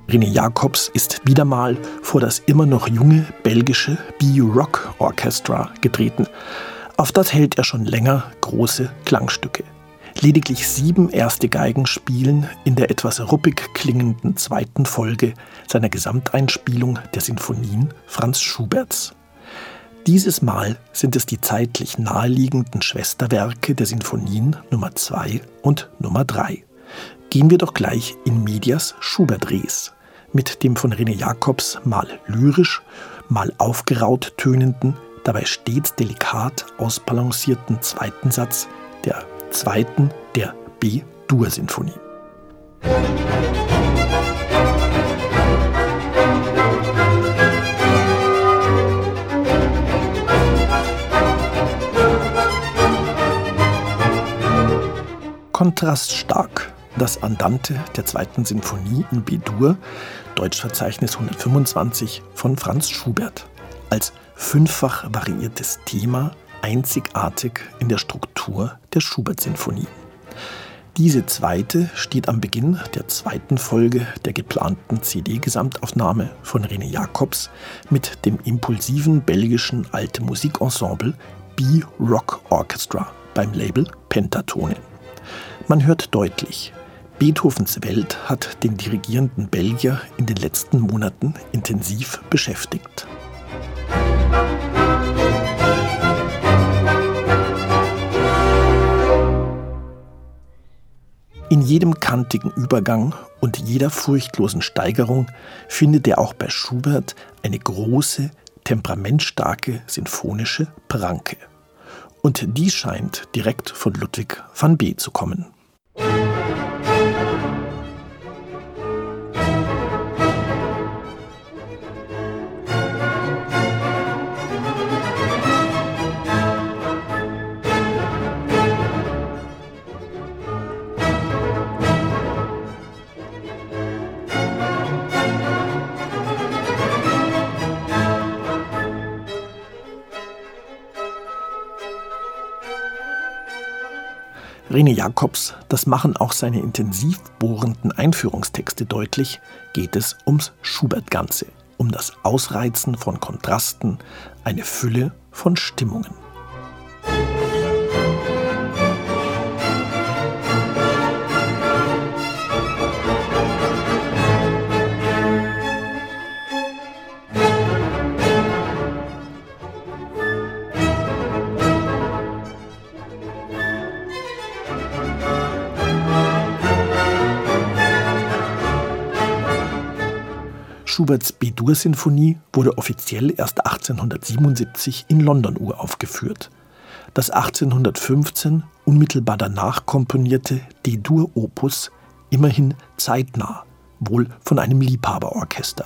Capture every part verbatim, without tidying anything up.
René Jacobs ist wieder mal vor das immer noch junge belgische B-Rock Orchestra getreten. Auf das hält er schon länger große Klangstücke. Lediglich sieben erste Geigen spielen in der etwas ruppig klingenden zweiten Folge seiner Gesamteinspielung der Sinfonien Franz Schuberts. Dieses Mal sind es die zeitlich naheliegenden Schwesterwerke der Sinfonien Nummer zwei und Nummer drei. Gehen wir doch gleich in medias Schubert res mit dem von René Jacobs mal lyrisch, mal aufgeraut tönenden, dabei stets delikat ausbalancierten zweiten Satz der zweiten der B-Dur-Sinfonie. Kontraststark das Andante der zweiten Sinfonie in B-Dur, Deutschverzeichnis hundertfünfundzwanzig von Franz Schubert, als fünffach variiertes Thema einzigartig in der Struktur der Schubert-Sinfonie. Diese zweite steht am Beginn der zweiten Folge der geplanten C D-Gesamtaufnahme von René Jacobs mit dem impulsiven belgischen Alte Musikensemble B-Rock Orchestra beim Label Pentatone. Man hört deutlich, Beethovens Welt hat den dirigierenden Belgier in den letzten Monaten intensiv beschäftigt. In jedem kantigen Übergang und jeder furchtlosen Steigerung findet er auch bei Schubert eine große, temperamentstarke sinfonische Pranke. Und die scheint direkt von Ludwig van Beek zu kommen. René Jacobs, das machen auch seine intensiv bohrenden Einführungstexte deutlich, geht es ums Schubert-Ganze, um das Ausreizen von Kontrasten, eine Fülle von Stimmungen. Schuberts B-Dur-Sinfonie wurde offiziell erst achtzehnhundertsiebenundsiebzig in London uraufgeführt. Das achtzehnhundertfünfzehn unmittelbar danach komponierte D-Dur-Opus immerhin zeitnah, wohl von einem Liebhaberorchester.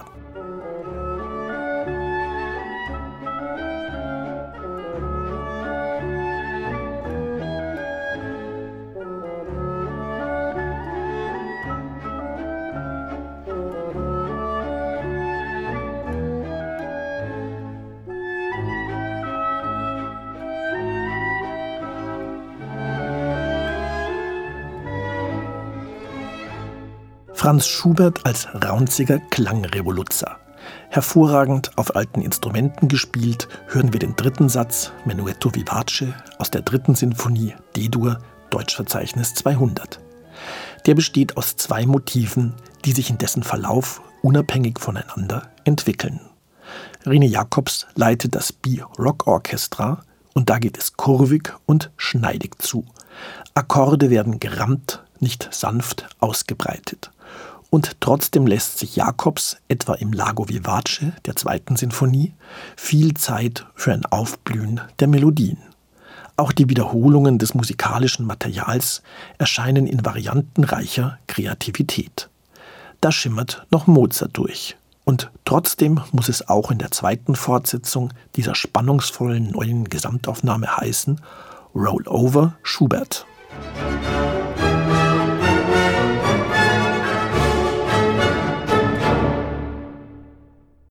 Franz Schubert als raunziger Klangrevoluzzer. Hervorragend auf alten Instrumenten gespielt, hören wir den dritten Satz, Menuetto vivace, aus der dritten Sinfonie, D-Dur, Deutschverzeichnis zweihundert. Der besteht aus zwei Motiven, die sich in dessen Verlauf unabhängig voneinander entwickeln. René Jacobs leitet das B-Rock Orchestra und da geht es kurvig und schneidig zu. Akkorde werden gerammt, nicht sanft ausgebreitet. Und trotzdem lässt sich Jacobs, etwa im Largo vivace der zweiten Sinfonie, viel Zeit für ein Aufblühen der Melodien. Auch die Wiederholungen des musikalischen Materials erscheinen in variantenreicher Kreativität. Da schimmert noch Mozart durch. Und trotzdem muss es auch in der zweiten Fortsetzung dieser spannungsvollen neuen Gesamtaufnahme heißen: Roll over Schubert.